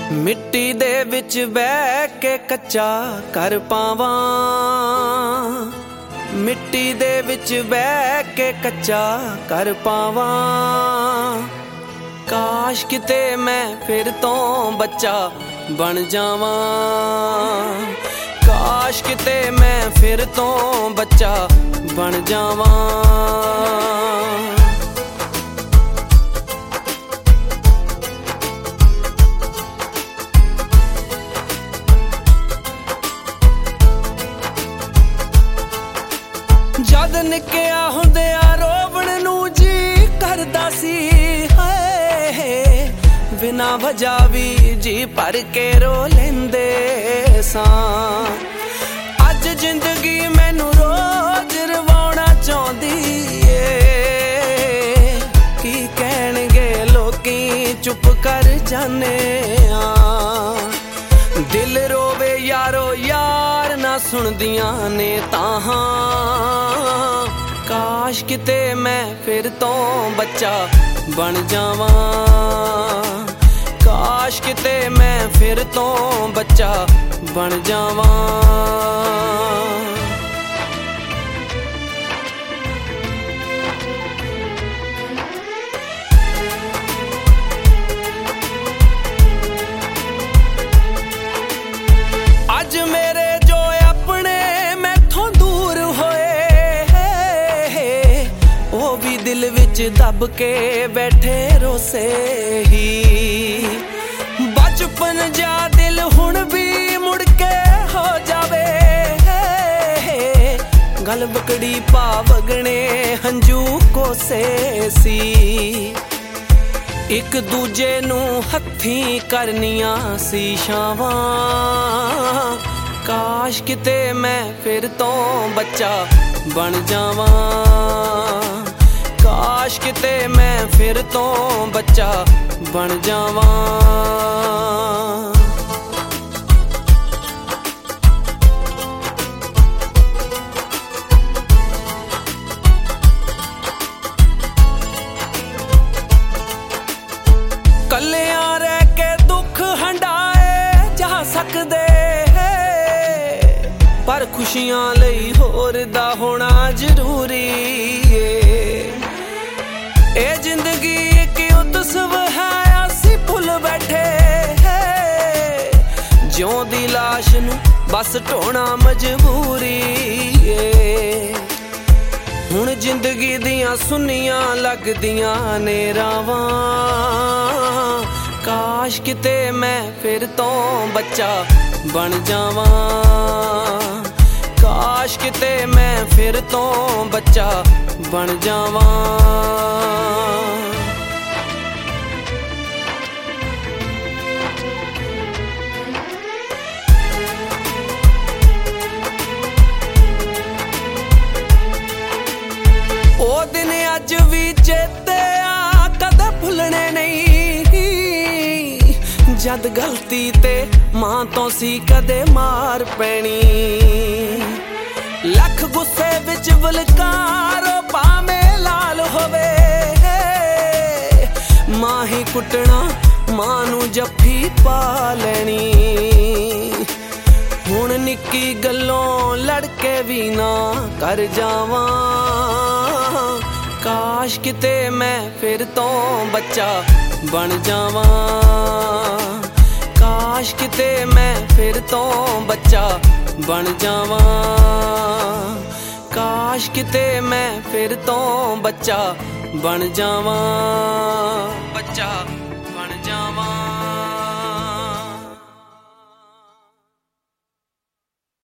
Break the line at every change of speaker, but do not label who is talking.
ਮਿੱਟੀ ਦੇ ਵਿੱਚ ਬਹਿ ਕੇ ਕੱਚਾ ਘਰ ਪਾਵਾਂ, ਮਿੱਟੀ ਦੇ ਵਿੱਚ ਬਹਿ ਕੇ ਕੱਚਾ ਘਰ ਪਾਵਾਂ। ਕਾਸ਼ ਕਿਤੇ ਮੈਂ ਫਿਰ ਤੋਂ ਬੱਚਾ ਬਣ ਜਾਵਾਂ, ਕਾਸ਼ ਕਿਤੇ ਮੈਂ ਫਿਰ ਤੋਂ ਬੱਚਾ ਬਣ ਜਾਵਾਂ। ਜਦ ਨਿੱਕਿਆ ਹੁੰਦਿਆਂ ਰੋਵਣ ਨੂੰ ਜੀ ਕਰਦਾ ਸੀ, ਹਾਏ ਬਿਨਾਂ ਵਜ੍ਹਾ ਵੀ ਜੀ ਭਰ ਕੇ ਰੋ ਲੈਂਦੇ ਸਾਂ। ਅੱਜ ਜ਼ਿੰਦਗੀ ਮੈਨੂੰ ਰੋਜ਼ ਰਵਾਉਣਾ ਚਾਹੁੰਦੀ ਏ, ਕੀ ਕਹਿਣਗੇ ਲੋਕੀ ਚੁੱਪ ਕਰ ਜਾਨੇ ਆ। ਦਿਲ ਰੋਵੇ ਯਾਰੋ ਯਾਰ ਨਾ ਸੁਣਦੀਆਂ ਨੇ ਤਾਹਾਂ, ਕਾਸ਼ ਕਿਤੇ ਮੈਂ ਫਿਰ ਤੋਂ ਬੱਚਾ ਬਣ ਜਾਵਾਂ, ਕਾਸ਼ ਕਿਤੇ ਮੈਂ ਫਿਰ ਤੋਂ ਬੱਚਾ ਬਣ ਜਾਵਾਂ। ਅੱਜ ਮੇਰੇ ਜੋ ਆਪਣੇ ਮੈਥੋਂ ਦੂਰ ਹੋਏ, ਉਹ ਵੀ ਦਿਲ ਵਿੱਚ ਦੱਬ ਕੇ ਬੈਠੇ ਰੋਸੇ ਹੀ। ਬਚਪਨ ਜਾ ਦਿਲ ਹੁਣ ਵੀ ਮੁੜ ਕੇ ਹੋ ਜਾਵੇ, ਗਲ ਬਕੜੀ ਪਾ ਵਗਣੇ ਹੰਝੂ ਕੋਸੇ ਸੀ। ਇੱਕ ਦੂਜੇ ਨੂੰ ਹੱਥੀਂ ਕਰਨੀਆਂ ਸੀ ਛਾਵਾਂ, ਕਾਸ਼ ਕਿਤੇ ਮੈਂ ਫਿਰ ਤੋਂ ਬੱਚਾ ਬਣ ਜਾਵਾਂ, ਕਾਸ਼ ਕਿਤੇ ਮੈਂ ਫਿਰ ਤੋਂ ਬੱਚਾ ਬਣ ਜਾਵਾਂ। ਕੱਲਿਆਂ ਰਹਿ ਕੇ ਦੁੱਖ ਹੰਢਾਏ ਜਾ ਸਕਦੇ, ਪਰ ਖੁਸ਼ੀਆਂ ਲਈ ਹੋਰ ਦਾ ਹੋਣਾ ਜ਼ਰੂਰੀ ਏ। ਇਹ ਜ਼ਿੰਦਗੀ ਇੱਕ ਉਤਸਵ ਹੈ, ਅਸੀਂ ਭੁੱਲ ਬੈਠੇ ਜਿਉਂਦੀ ਲਾਸ਼ ਨੂੰ ਬਸ ਢੋਣਾ ਮਜਬੂਰੀ ਏ। ਹੁਣ ਜ਼ਿੰਦਗੀ ਦੀਆਂ ਸੁੰਨੀਆਂ ਲੱਗਦੀਆਂ ਨੇ ਰਾਵਾਂ, ਕਾਸ਼ ਕਿਤੇ ਮੈਂ ਫਿਰ ਤੋਂ ਬੱਚਾ ਬਣ ਜਾਵਾਂ, ਕਾਸ਼ ਕਿਤੇ ਮੈਂ ਫਿਰ ਤੋਂ ਬੱਚਾ ਬਣ ਜਾਵਾਂ। ਉਹ ਦਿਨ ਅੱਜ ਵੀ ਚੇਤੇ ਆ, ਕਦੇ ਭੁੱਲਣੇ ਨਹੀਂ। ਜਦ ਗਲਤੀ ਤੇ ਮਾਂ ਤੋਂ ਸੀ ਕਦੇ ਮਾਰ ਪੈਣੀ, ਲੱਖ ਗੁੱਸੇ ਵਿੱਚ ਬਲਕਾਰੋ ਭਾਵੇਂ ਲਾਲ ਹੋਵੇ, ਮਾਂ ਹੀ ਕੁੱਟਣਾ ਮਾਂ ਨੂੰ ਜੱਫੀ ਪਾ ਲੈਣੀ। ਹੁਣ ਨਿੱਕੀ ਗੱਲੋਂ ਲੜ ਕੇ ਵੀ ਨਾ ਕਰ ਜਾਵਾਂ, ਕਾਸ਼ ਕਿਤੇ ਮੈਂ ਫਿਰ ਤੋਂ ਬੱਚਾ ਬਣ ਜਾਵਾਂ, ਕਾਸ਼ ਕਿਤੇ ਮੈਂ ਫਿਰ ਤੋਂ ਬੱਚਾ ਬਣ ਜਾਵਾਂ, ਕਾਸ਼ ਕਿਤੇ ਮੈਂ ਫਿਰ ਤੋਂ ਬੱਚਾ ਬਣ ਜਾਵਾਂ। ਬੱਚਾ